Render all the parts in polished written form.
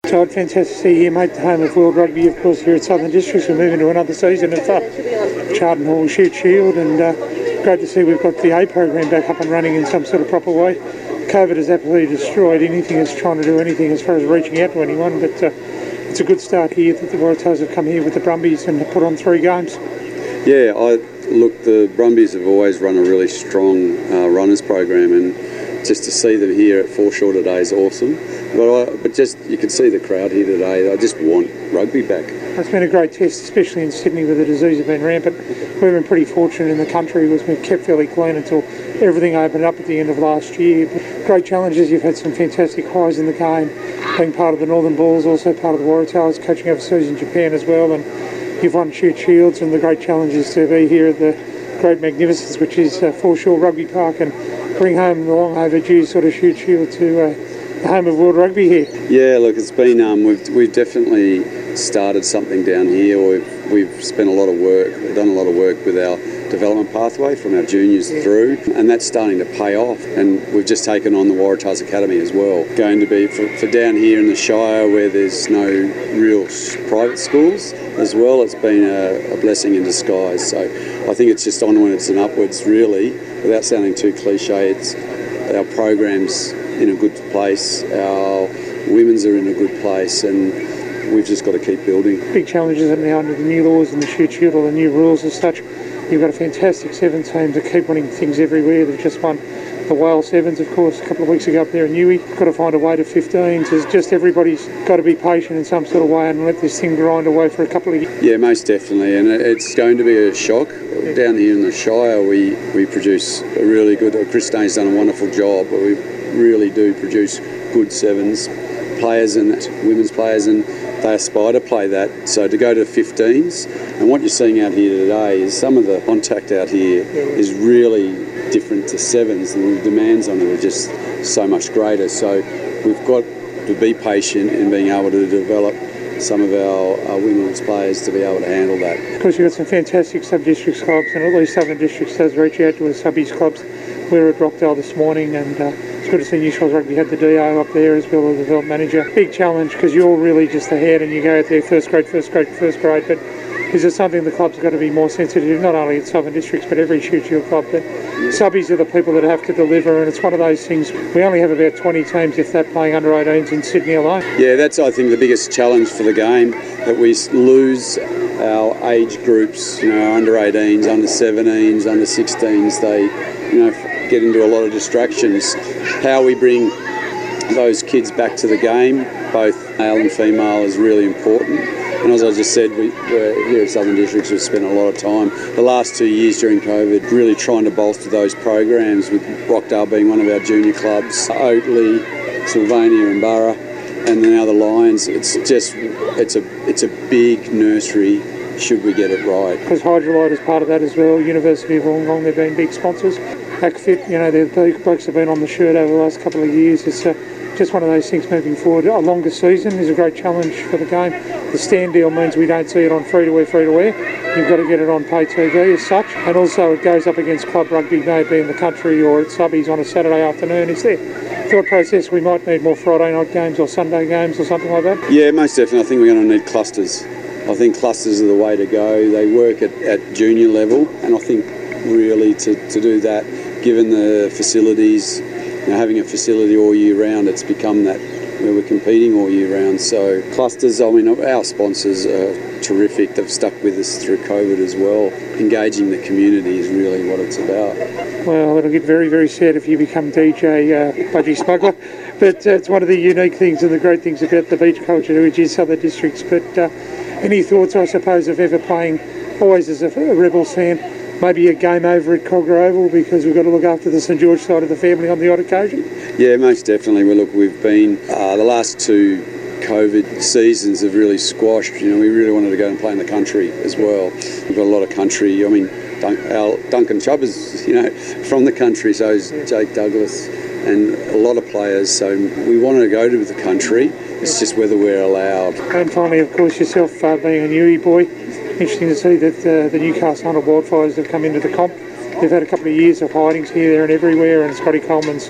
Todd, fantastic to see you here, mate. The home of World Rugby, of course, here at Southern Districts. We're moving to another season of Charlton Hall Shute Shield, and great to see we've got the A program back up and running in some sort of proper way. COVID has absolutely destroyed anything that's trying to do anything as far as reaching out to anyone, but it's a good start here that the Waratahs have come here with the Brumbies and put on 3 games. Yeah, look, the Brumbies have always run a really strong runners program, and just to see them here at Foreshore today is awesome. But just you can see the crowd here today. I just want rugby back. It's been a great test, especially in Sydney where the disease has been rampant. We've been pretty fortunate in the country. It was been kept fairly clean until everything opened up at the end of last year. But great challenges. You've had some fantastic highs in the game, being part of the Northern Bulls, also part of the Waratahs, coaching overseas in Japan as well. And you've won Shute Shields, and the great challenges to be here at the great magnificence, which is Foreshore Rugby Park, and bring home the long overdue sort of Shute Shield to the home of World Rugby here. Yeah, look, it's been we've definitely started something down here. We've spent a lot of work, we've done a lot of work with our development pathway from our juniors through, and that's starting to pay off. And we've just taken on the Waratahs Academy as well. Going to be for down here in the Shire where there's no real private schools as well. It's been a blessing in disguise. So I think it's just onwards and upwards, really, without sounding too cliche. It's our programs in a good place, our women's are in a good place, and we've just got to keep building. Big challenges now under the new laws and the Shute Shield or the new rules as such. You've got a fantastic 7 team that keep winning things everywhere. They've just won the Wales Sevens, of course, a couple of weeks ago up there in Newey. Got to find a way to 15s. It's just everybody's got to be patient in some sort of way and let this thing grind away for a couple of years. Yeah, most definitely, and it's going to be a shock. Down here in the Shire, we produce a really good, Christine's done a wonderful job, but we really do produce good sevens players and women's players, and they aspire to play that. So to go to 15s, and what you're seeing out here today is some of the contact out here is really different to sevens, and the demands on it are just so much greater. So we've got to be patient in being able to develop some of our women's players to be able to handle that. Of course, you've got some fantastic sub-districts clubs, and at least Southern Districts does reach out to the subbies clubs. We were at Rockdale this morning, and it's good to see New South Rugby had the DO up there as well as the development manager. Big challenge because you're really just ahead and you go out there first grade, but is it something the club's got to be more sensitive, not only at Southern Districts but every Shute Shield club, that subbies are the people that have to deliver, and it's one of those things. We only have about 20 teams, if that, playing under 18s in Sydney alone. Yeah, that's, I think, the biggest challenge for the game, that we lose our age groups, under 18s, under 17s, under 16s. They, get into a lot of distractions. How we bring those kids back to the game, both male and female, is really important. And as I just said, we're here at Southern Districts, we've spent a lot of time the last 2 years during COVID really trying to bolster those programs, with Rockdale being one of our junior clubs, Oatley, Sylvania and Borough, and now the Lions. It's a big nursery should we get it right. Because Hydrolite is part of that as well, University of Wollongong, they've been big sponsors. ACFIT, the blokes have been on the shirt over the last couple of years. It's just one of those things moving forward. A longer season is a great challenge for the game. The stand deal means we don't see it on free-to-air. You've got to get it on pay TV as such. And also it goes up against club rugby, may it be in the country or at subbies on a Saturday afternoon. Is there thought process we might need more Friday night games or Sunday games or something like that? Yeah, most definitely. I think we're going to need clusters. I think clusters are the way to go. They work at junior level, and I think really to do that, given the facilities, having a facility all year round, it's become that where we're competing all year round. So clusters, our sponsors are terrific. They've stuck with us through COVID as well. Engaging the community is really what it's about. Well, it'll get very, very sad if you become DJ Budgie Smuggler, but it's one of the unique things and the great things about the beach culture, which is Southern Districts. But any thoughts, I suppose, of ever playing, always as a Rebels fan, maybe a game over at Cogra Oval, because we've got to look after the St George side of the family on the odd occasion? Yeah, most definitely. Well, look, we've been, the last 2 COVID seasons have really squashed. We really wanted to go and play in the country as well. We've got a lot of country. Duncan Chubb is, from the country, so is Jake Douglas, and a lot of players. So we wanted to go to the country. It's just whether we're allowed. And finally, of course, yourself being a Newey boy, interesting to see that the Newcastle Hunter Wildfires have come into the comp. They've had a couple of years of hidings here, there and everywhere, and Scotty Coleman's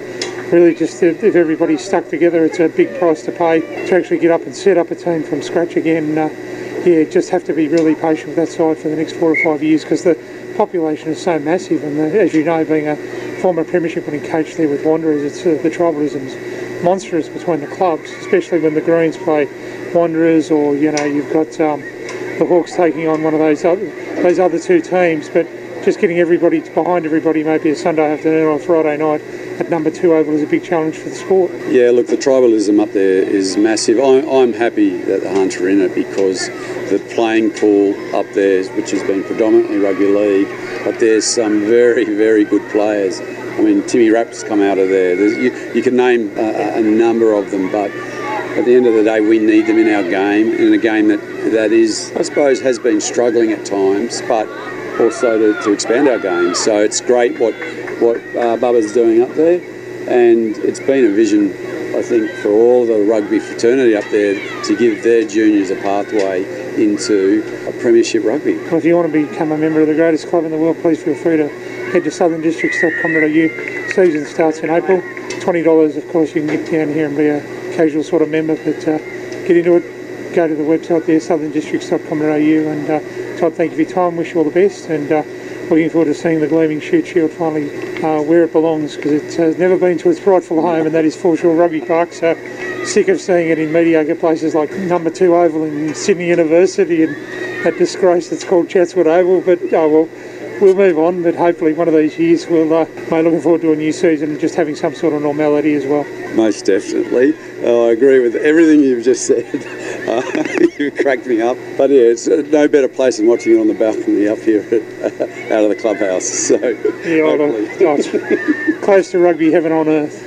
really just if everybody's stuck together, it's a big price to pay to actually get up and set up a team from scratch again. Just have to be really patient with that side for the next 4 or 5 years, because the population is so massive, and as you know, being a former premiership winning coach there with Wanderers, it's the tribalism's monstrous between the clubs, especially when the Greens play Wanderers, or you've got the Hawks taking on one of those other two teams. But just getting everybody behind everybody, maybe a Sunday afternoon or a Friday night at number 2 oval, is a big challenge for the sport. Yeah, look, the tribalism up there is massive. I'm happy that the Hunts are in it, because the playing pool up there, which has been predominantly rugby league, but there's some very, very good players. I mean, Timmy Rapp's come out of there. You can name a number of them, but at the end of the day, we need them in our game, in a game that is, I suppose, has been struggling at times, but also to expand our game. So it's great what Bubba's doing up there, and it's been a vision, I think, for all the rugby fraternity up there to give their juniors a pathway into a premiership rugby. Well, if you want to become a member of the greatest club in the world, please feel free to head to southerndistricts.com.au. Season starts in April. $20, of course, you can get down here and be a casual sort of member, but get into it. Go to the website there, southerndistricts.com.au, and Todd, thank you for your time. Wish you all the best, and looking forward to seeing the Gleaming Shoot Shield finally where it belongs, because it has never been to its rightful home, and that is Foreshore Rugby Park. So sick of seeing it in mediocre places like number 2 oval in Sydney University, and that disgrace that's called Chatswood Oval. But we'll move on, but hopefully one of these years we'll be looking forward to a new season and just having some sort of normality as well. Most definitely. I agree with everything you've just said. You cracked me up. But yeah, it's no better place than watching it on the balcony up here out of the clubhouse. So yeah, it's close to rugby heaven on earth.